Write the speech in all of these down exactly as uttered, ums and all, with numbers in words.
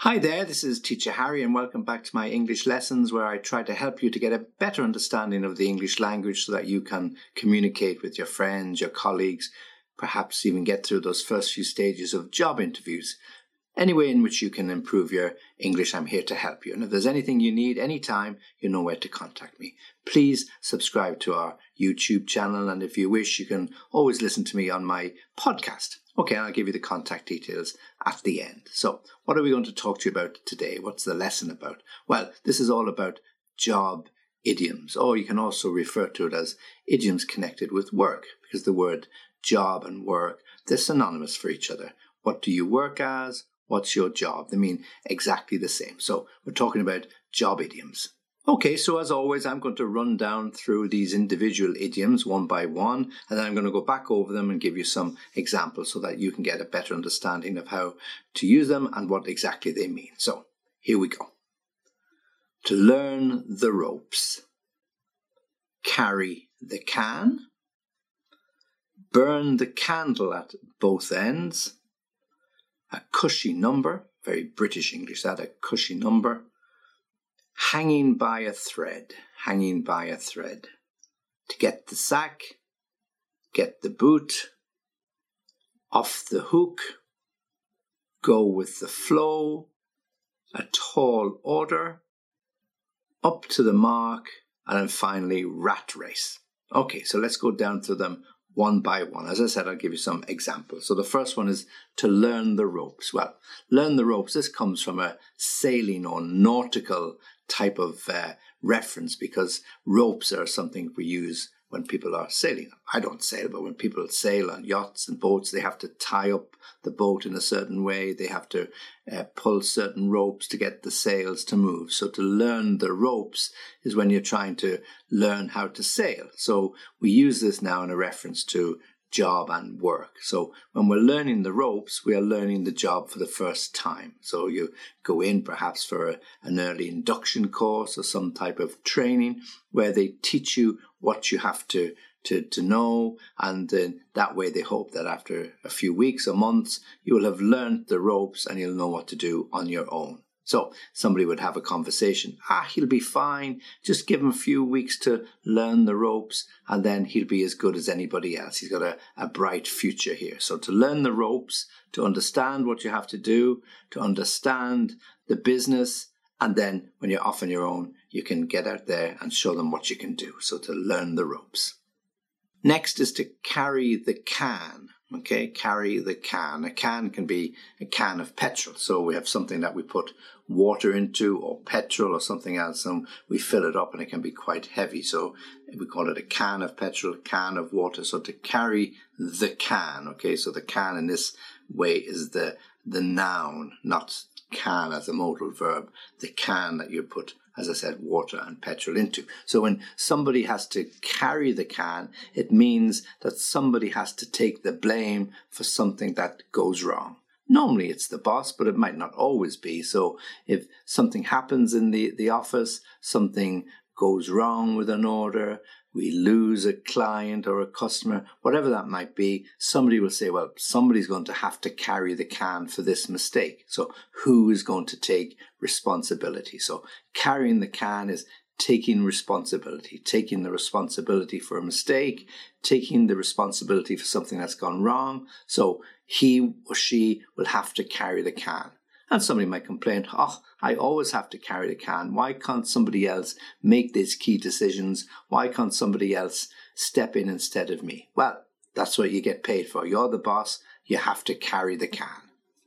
Hi there, this is Teacher Harry and welcome back to my English lessons where I try to help you to get a better understanding of the English language so that you can communicate with your friends, your colleagues, perhaps even get through those first few stages of job interviews. Any way in which you can improve your English, I'm here to help you. And if there's anything you need anytime, you know where to contact me. Please subscribe to our YouTube channel, and if you wish, you can always listen to me on my podcast. Okay, I'll give you the contact details at the end. So, what are we going to talk to you about today? What's the lesson about? Well, this is all about job idioms, or you can also refer to it as idioms connected with work, because the word job and work, they're synonymous for each other. What do you work as? What's your job? They mean exactly the same. So, we're talking about job idioms. Okay, so as always, I'm going to run down through these individual idioms one by one, and then I'm going to go back over them and give you some examples so that you can get a better understanding of how to use them and what exactly they mean. So, here we go. To learn the ropes. Carry the can. Burn the candle at both ends. A cushy number. Very British English, that, a cushy number. Hanging by a thread, hanging by a thread. To get the sack, get the boot, off the hook, go with the flow, a tall order, up to the mark, and then finally rat race. Okay, so let's go down through them one by one. As I said, I'll give you some examples. So the first one is to learn the ropes. Well, learn the ropes, this comes from a sailing or nautical type of uh, reference, because ropes are something we use when people are sailing. I don't sail, but when people sail on yachts and boats, they have to tie up the boat in a certain way. They have to uh, pull certain ropes to get the sails to move. So to learn the ropes is when you're trying to learn how to sail. So we use this now in a reference to job and work. So when we're learning the ropes, we are learning the job for the first time. So you go in perhaps for a, an early induction course or some type of training where they teach you what you have to to, to know, and then that way they hope that after a few weeks or months you will have learned the ropes and you'll know what to do on your own. So somebody would have a conversation. Ah, he'll be fine. Just give him a few weeks to learn the ropes and then he'll be as good as anybody else. He's got a, a bright future here. So to learn the ropes, to understand what you have to do, to understand the business, and then when you're off on your own, you can get out there and show them what you can do. So to learn the ropes. Next is to carry the can. Okay, carry the can. A can can be a can of petrol. So we have something that we put water into, or petrol or something else, and we fill it up and it can be quite heavy. So we call it a can of petrol, a can of water. So to carry the can, okay, so the can in this way is the, the noun, not can as a modal verb. The can that you put, as I said, water and petrol into. So when somebody has to carry the can, it means that somebody has to take the blame for something that goes wrong. Normally it's the boss, but it might not always be. So if something happens in the, the office, something goes wrong with an order, we lose a client or a customer, whatever that might be, somebody will say, well, somebody's going to have to carry the can for this mistake. So who is going to take responsibility? So carrying the can is taking responsibility, taking the responsibility for a mistake, taking the responsibility for something that's gone wrong. So he or she will have to carry the can. And somebody might complain, oh, I always have to carry the can. Why can't somebody else make these key decisions? Why can't somebody else step in instead of me? Well, that's what you get paid for. You're the boss. You have to carry the can.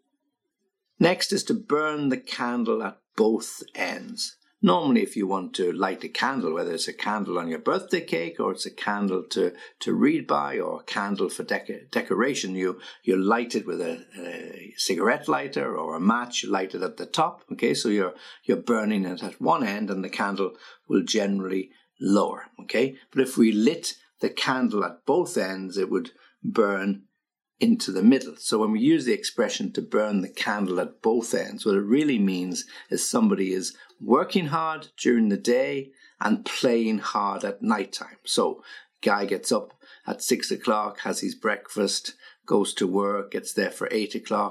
Next is to burn the candle at both ends. Normally, if you want to light a candle, whether it's a candle on your birthday cake or it's a candle to, to read by or a candle for deco- decoration, you, you light it with a, a cigarette lighter or a match, you light it at the top. Okay, so you're, you're burning it at one end and the candle will generally lower. Okay, but if we lit the candle at both ends, it would burn into the middle. So when we use the expression to burn the candle at both ends, what it really means is somebody is working hard during the day and playing hard at nighttime. So guy gets up at six o'clock, has his breakfast, goes to work, gets there for eight o'clock,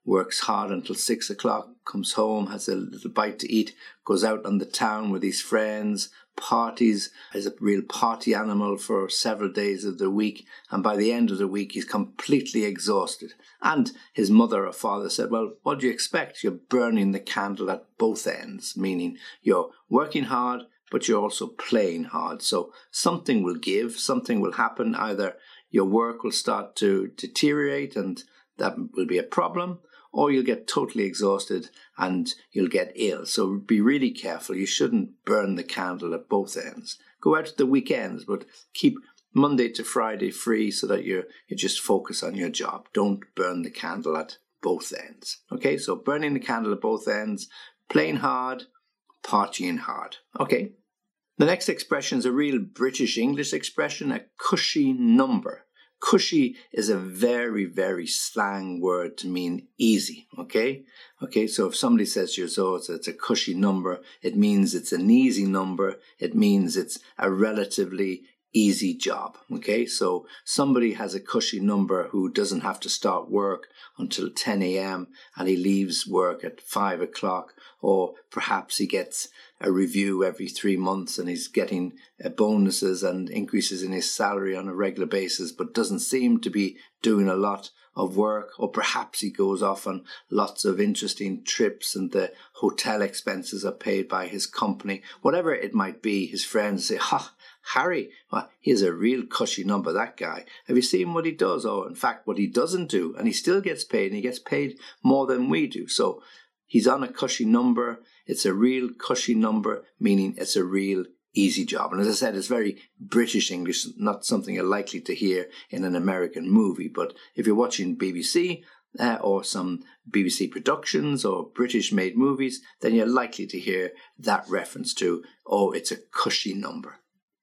works hard until six o'clock, comes home, has a little bite to eat, goes out on the town with his friends, parties, is a real party animal for several days of the week, and by the end of the week he's completely exhausted. And his mother or father said, well, what do you expect? You're burning the candle at both ends, meaning you're working hard, but you're also playing hard. So something will give, something will happen. Either your work will start to deteriorate and that will be a problem, or you'll get totally exhausted and you'll get ill. So be really careful. You shouldn't burn the candle at both ends. Go out at the weekends, but keep Monday to Friday free so that you you just focus on your job. Don't burn the candle at both ends. Okay, so burning the candle at both ends, playing hard, partying hard. Okay. The next expression is a real British English expression, a cushy number. Cushy is a very, very slang word to mean easy, okay? Okay, so if somebody says to you, so it's, it's a cushy number, it means it's an easy number. It means it's a relatively easy job, okay? So somebody has a cushy number who doesn't have to start work until ten a.m. and he leaves work at five o'clock, or perhaps he gets a review every three months and he's getting uh, bonuses and increases in his salary on a regular basis, but doesn't seem to be doing a lot of work. Or perhaps he goes off on lots of interesting trips and the hotel expenses are paid by his company. Whatever it might be, his friends say, ha, Harry, well, he has a real cushy number, that guy. Have you seen what he does? Or in fact, what he doesn't do, and he still gets paid, and he gets paid more than we do. So he's on a cushy number. It's a real cushy number, meaning it's a real easy job. And as I said, it's very British English, not something you're likely to hear in an American movie. But if you're watching B B C uh, or some B B C productions or British-made movies, then you're likely to hear that reference to, oh, it's a cushy number.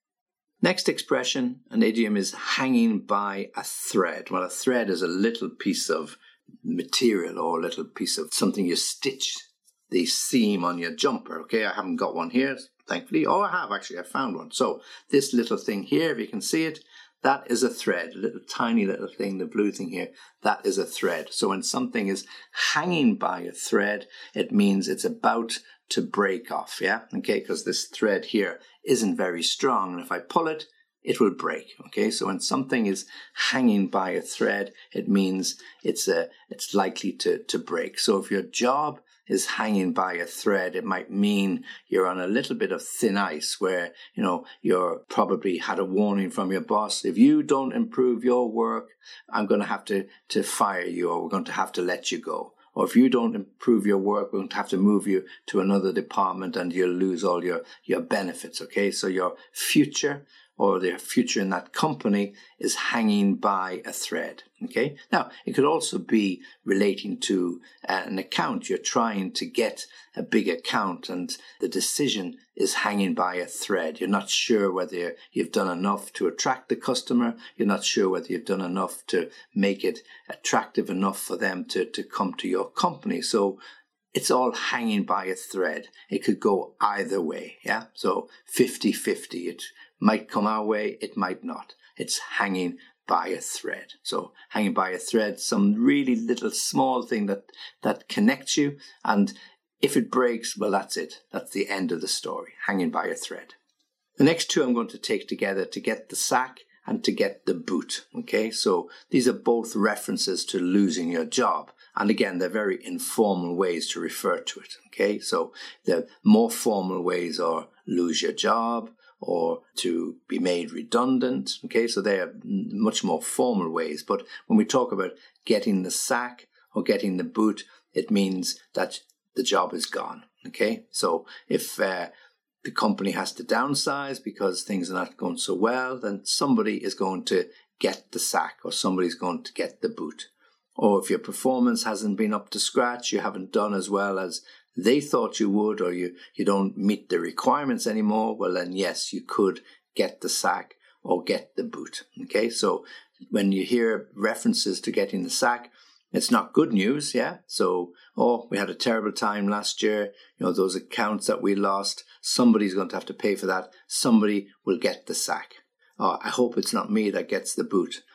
Next expression, an idiom, is hanging by a thread. Well, a thread is a little piece of material or a little piece of something you stitch the seam on your jumper. Okay, I haven't got one here, thankfully. Oh, I have actually, I found one. So this little thing here, if you can see it, that is a thread, a little tiny little thing, the blue thing here, that is a thread. So when something is hanging by a thread, it means it's about to break off, yeah? Okay, because this thread here isn't very strong, and if I pull it, it will break, okay? So when something is hanging by a thread, it means it's a, it's likely to, to break. So if your job is hanging by a thread, it might mean you're on a little bit of thin ice where, you know, you're probably had a warning from your boss. If you don't improve your work, I'm going to have to, to fire you, or we're going to have to let you go. Or if you don't improve your work, we're going to have to move you to another department and you'll lose all your, your benefits, okay? So your future or the future in that company is hanging by a thread, okay? Now, it could also be relating to an account. You're trying to get a big account and the decision is hanging by a thread. You're not sure whether you've done enough to attract the customer. You're not sure whether you've done enough to make it attractive enough for them to, to come to your company. So it's all hanging by a thread. It could go either way, yeah? So fifty-fifty. It might come our way, it might not. It's hanging by a thread. So hanging by a thread, some really little small thing that, that connects you. And if it breaks, well, that's it. That's the end of the story, hanging by a thread. The next two I'm going to take together, to get the sack and to get the boot, okay? So these are both references to losing your job. And again, they're very informal ways to refer to it, okay? So the more formal ways are lose your job, or to be made redundant, okay? So they are much more formal ways. But when we talk about getting the sack or getting the boot, it means that the job is gone, okay? So if uh, the company has to downsize because things are not going so well, then somebody is going to get the sack or somebody's going to get the boot. Or if your performance hasn't been up to scratch, you haven't done as well as they thought you would, or you, you don't meet the requirements anymore, well then yes, you could get the sack or get the boot, okay? So when you hear references to getting the sack, it's not good news, yeah? So, oh, we had a terrible time last year, you know, those accounts that we lost, somebody's going to have to pay for that, somebody will get the sack. Oh, I hope it's not me that gets the boot.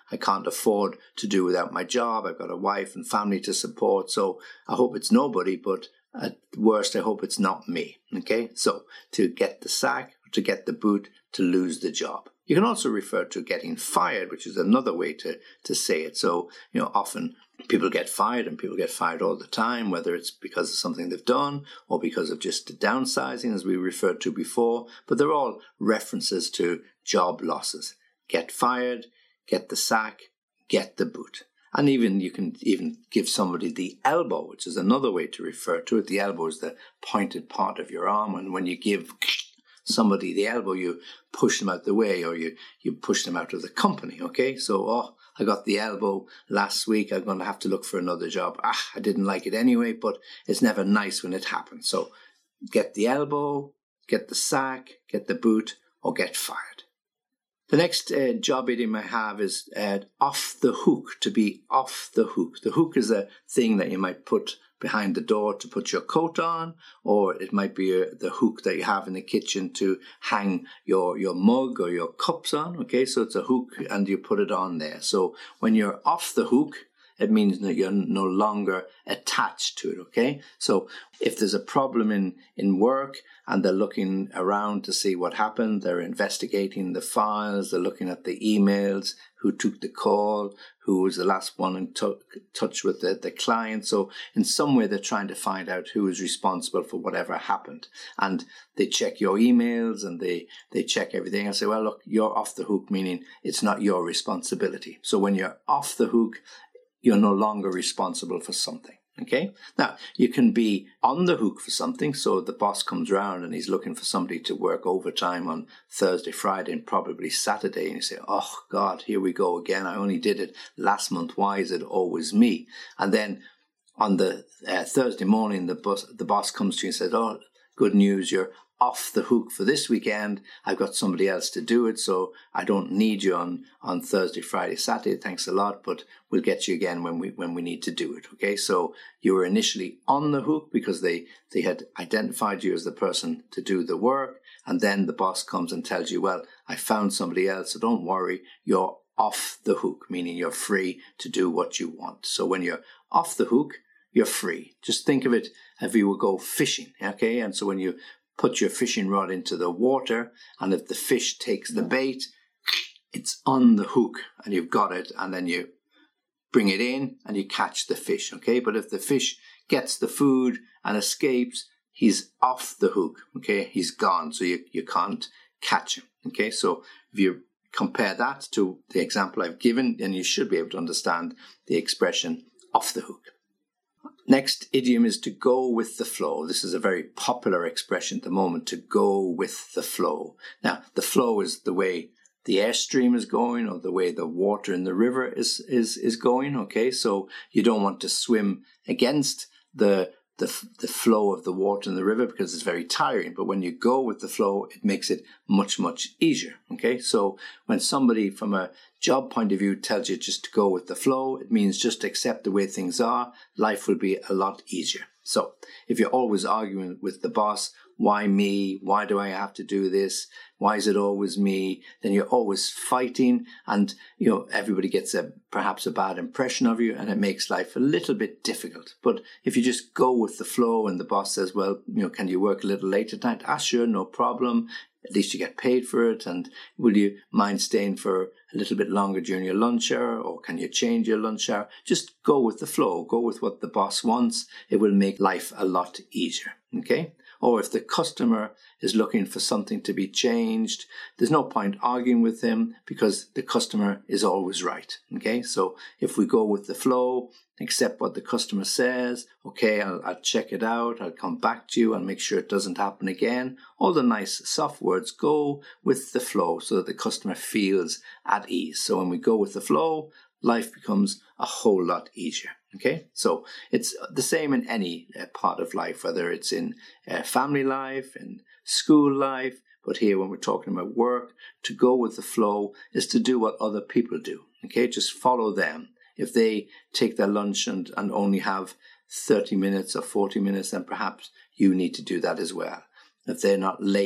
I can't afford to do without my job. I've got a wife and family to support. So I hope it's nobody, but at worst, I hope it's not me. Okay, so to get the sack, to get the boot, to lose the job. You can also refer to getting fired, which is another way to, to say it. So, you know, often people get fired, and people get fired all the time, whether it's because of something they've done or because of just downsizing, as we referred to before. But they're all references to job losses. Get fired, get the sack, get the boot. And even you can even give somebody the elbow, which is another way to refer to it. The elbow is the pointed part of your arm, and when you give somebody the elbow, you push them out the way, or you, you push them out of the company, okay? So, oh, I got the elbow last week, I'm going to have to look for another job. Ah, I didn't like it anyway, but it's never nice when it happens. So get the elbow, get the sack, get the boot, or get fired. The next uh, job idiom I have is uh, off the hook, to be off the hook. The hook is a thing that you might put behind the door to put your coat on, or it might be uh, the hook that you have in the kitchen to hang your, your mug or your cups on. Okay, so it's a hook and you put it on there. So when you're off the hook, it means that you're no longer attached to it, okay? So if there's a problem in, in work and they're looking around to see what happened, they're investigating the files, they're looking at the emails, who took the call, who was the last one in t- touch with the, the client. So in some way, they're trying to find out who is responsible for whatever happened. And they check your emails and they, they check everything and say, well, look, you're off the hook, meaning it's not your responsibility. So when you're off the hook, you're no longer responsible for something, okay? Now, you can be on the hook for something, so the boss comes around and he's looking for somebody to work overtime on Thursday, Friday, and probably Saturday, and you say, oh, God, here we go again. I only did it last month. Why is it always me? And then on the uh, Thursday morning, the, bus, the boss comes to you and says, oh, good news, you're off the hook for this weekend. I've got somebody else to do it, so I don't need you on, on Thursday, Friday, Saturday. Thanks a lot, but we'll get you again when we when we need to do it. Okay, so you were initially on the hook because they, they had identified you as the person to do the work, and then the boss comes and tells you, well, I found somebody else, so don't worry, you're off the hook, meaning you're free to do what you want. So when you're off the hook, you're free. Just think of it if you would go fishing, okay? And so when you put your fishing rod into the water, and if the fish takes the bait, it's on the hook and you've got it, and then you bring it in and you catch the fish, okay? But if the fish gets the food and escapes, he's off the hook, okay? He's gone, so you, you can't catch him, okay? So if you compare that to the example I've given, then you should be able to understand the expression off the hook. Next idiom is to go with the flow. This is a very popular expression at the moment, to go with the flow. Now, the flow is the way the airstream is going, or the way the water in the river is, is, is going, okay? So you don't want to swim against the, the, the flow of the water in the river because it's very tiring. But when you go with the flow, it makes it much, much easier, okay? So when somebody from a job point of view tells you just to go with the flow, it means just accept the way things are. Life will be a lot easier. So if you're always arguing with the boss, why me? Why do I have to do this? Why is it always me? Then you're always fighting, and you know everybody gets a perhaps a bad impression of you, and it makes life a little bit difficult. But if you just go with the flow, and the boss says, well, you know, can you work a little late at night? Ah, sure, no problem. At least you get paid for it. And will you mind staying for a little bit longer during your lunch hour, or can you change your lunch hour? Just go with the flow. Go with what the boss wants. It will make life a lot easier, okay? Or if the customer is looking for something to be changed, there's no point arguing with him because the customer is always right, okay? So if we go with the flow, accept what the customer says, okay, I'll, I'll check it out, I'll come back to you and make sure it doesn't happen again. All the nice soft words, go with the flow so that the customer feels at ease. So when we go with the flow, life becomes a whole lot easier. Okay, so it's the same in any uh, part of life, whether it's in uh, family life, in school life, but here when we're talking about work, to go with the flow is to do what other people do. Okay, just follow them. If they take their lunch and, and only have thirty minutes or forty minutes, then perhaps you need to do that as well. If they're not late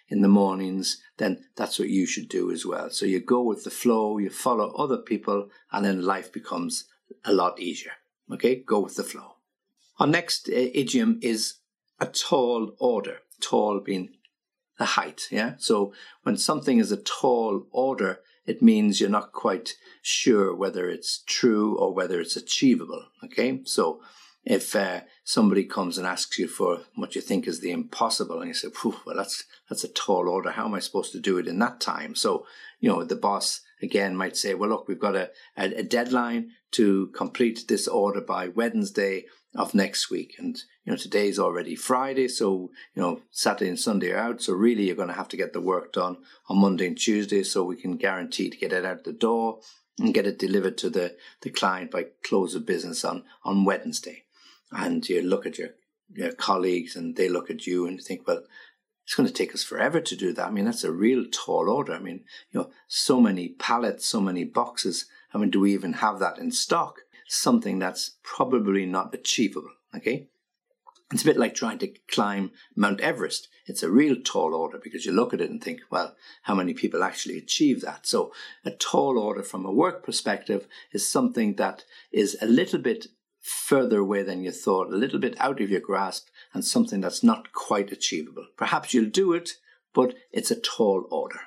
in the mornings, then that's what you should do as well. So you go with the flow, you follow other people, and then life becomes a lot easier. Okay, go with the flow. Our next uh, idiom is a tall order. Tall being the height, yeah? So when something is a tall order, it means you're not quite sure whether it's true or whether it's achievable, okay? So if uh, somebody comes and asks you for what you think is the impossible, and you say, well, that's that's a tall order. How am I supposed to do it in that time? So, you know, the boss, again, might say, well, look, we've got a, a, a deadline to complete this order by Wednesday of next week. And, you know, today's already Friday, so, you know, Saturday and Sunday are out. So really, you're going to have to get the work done on Monday and Tuesday so we can guarantee to get it out the door and get it delivered to the, the client by close of business on, on Wednesday. And you look at your, your colleagues and they look at you and think, well, it's going to take us forever to do that. I mean, that's a real tall order. I mean, you know, so many pallets, so many boxes. I mean, do we even have that in stock? Something that's probably not achievable, okay? It's a bit like trying to climb Mount Everest. It's a real tall order because you look at it and think, well, how many people actually achieve that? So a tall order from a work perspective is something that is a little bit further away than you thought, a little bit out of your grasp, and something that's not quite achievable. Perhaps you'll do it, but it's a tall order.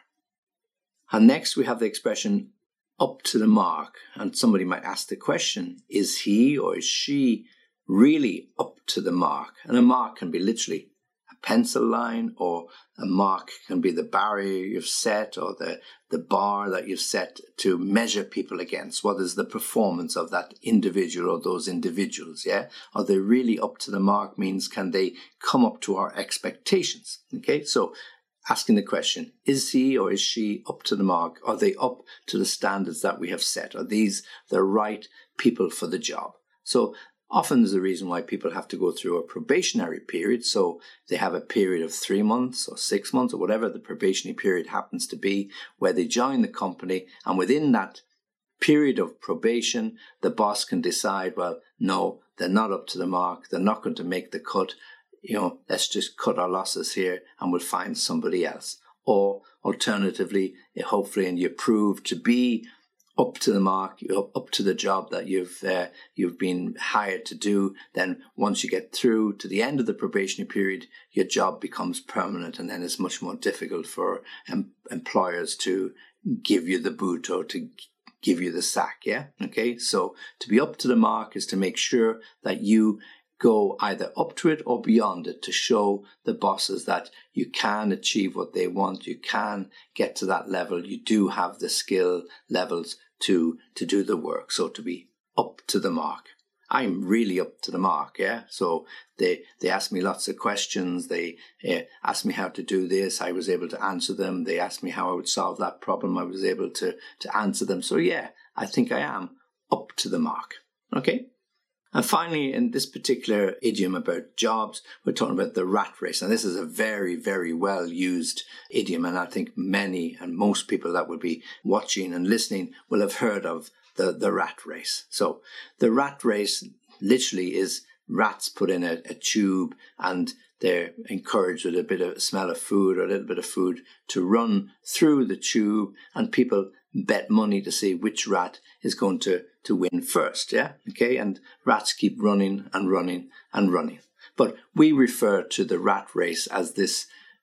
And next we have the expression up to the mark. And somebody might ask the question, is he or is she really up to the mark? And a mark can be literally a pencil line, or a mark can be the barrier you've set or the, the bar that you've set to measure people against. What is the performance of that individual or those individuals, yeah? Are they really up to the mark means can they come up to our expectations, okay? So asking the question, is he or is she up to the mark? Are they up to the standards that we have set? Are these the right people for the job? So often there's a reason why people have to go through a probationary period. So they have a period of three months or six months or whatever the probationary period happens to be, where they join the company. And within that period of probation, the boss can decide, well, no, they're not up to the mark. They're not going to make the cut. You know, let's just cut our losses here and we'll find somebody else. Or alternatively, hopefully, and you prove to be up to the mark, up to the job that you've uh, you've been hired to do, then once you get through to the end of the probationary period, your job becomes permanent, and then it's much more difficult for em- employers to give you the boot or to give you the sack, yeah? Okay, so to be up to the mark is to make sure that you go either up to it or beyond it to show the bosses that you can achieve what they want, you can get to that level, you do have the skill levels to to do the work. So to be up to the mark. I'm really up to the mark, yeah? So they they asked me lots of questions. They uh, asked me how to do this. I was able to answer them. They asked me how I would solve that problem. I was able to, to answer them. So yeah, I think I am up to the mark, okay? And finally, in this particular idiom about jobs, we're talking about the rat race. And this is a very, very well used idiom. And I think many and most people that will be watching and listening will have heard of the, the rat race. So the rat race literally is rats put in a, a tube and they're encouraged with a bit of smell of food or a little bit of food to run through the tube, and people bet money to see which rat is going to, to win first, yeah? Okay, and rats keep running and running and running. But we refer to the rat race as this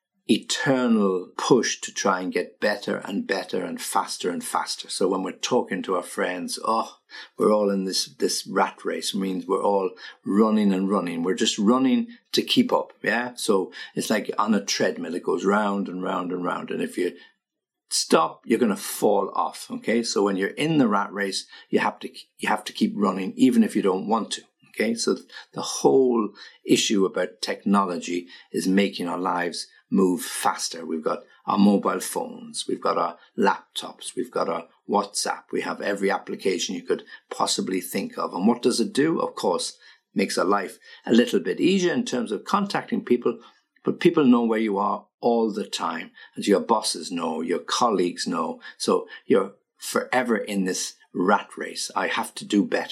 eternal push to try and get better and better and faster and faster. So when we're talking to our friends, oh, we're all in this, this rat race, it means we're all running and running. We're just running to keep up, yeah? So it's like on a treadmill, it goes round and round and round. And if you stop, you're going to fall off, okay? So when you're in the rat race, you have to you have to keep running even if you don't want to, okay? So the whole issue about technology is making our lives move faster. We've got our mobile phones, we've got our laptops, we've got our WhatsApp, we have every application you could possibly think of. And what does it do? Of course, it makes our life a little bit easier in terms of contacting people, but people know where you are all the time, as your bosses know, your colleagues know. So you're forever in this rat race. I have to do better.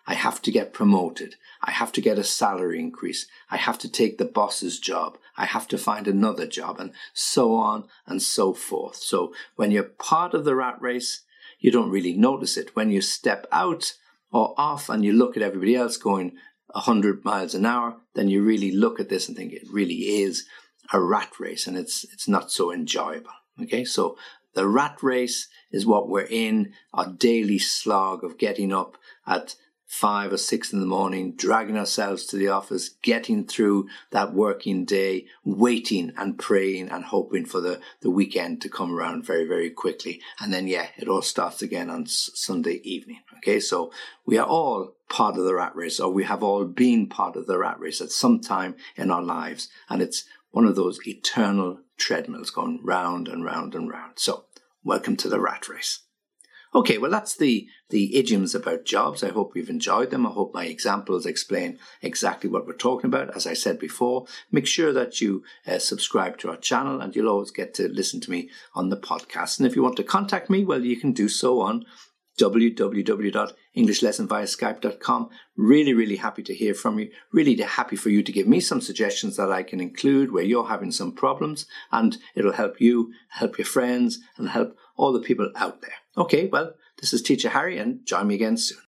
I have to get promoted. I have to get a salary increase. I have to take the boss's job. I have to find another job, and so on and so forth. So when you're part of the rat race, you don't really notice it. When you step out or off and you look at everybody else going one hundred miles an hour, then you really look at this and think it really is a rat race, and it's it's not so enjoyable. Okay, so the rat race is what we're in, our daily slog of getting up at five or six in the morning, dragging ourselves to the office, getting through that working day, waiting and praying and hoping for the, the weekend to come around very, very quickly. And then, yeah, it all starts again on s- Sunday evening. Okay, so we are all part of the rat race, or we have all been part of the rat race at some time in our lives. And it's one of those eternal treadmills going round and round and round. So welcome to the rat race. Okay, well, that's the, the idioms about jobs. I hope you've enjoyed them. I hope my examples explain exactly what we're talking about. As I said before, make sure that you uh, subscribe to our channel, and you'll always get to listen to me on the podcast. And if you want to contact me, well, you can do so on w w w dot english lesson via skype dot com. Really, really happy to hear from you. Really happy for you to give me some suggestions that I can include where you're having some problems, and it'll help you, help your friends, and help all the people out there. Okay, well, this is Teacher Harry, and join me again soon.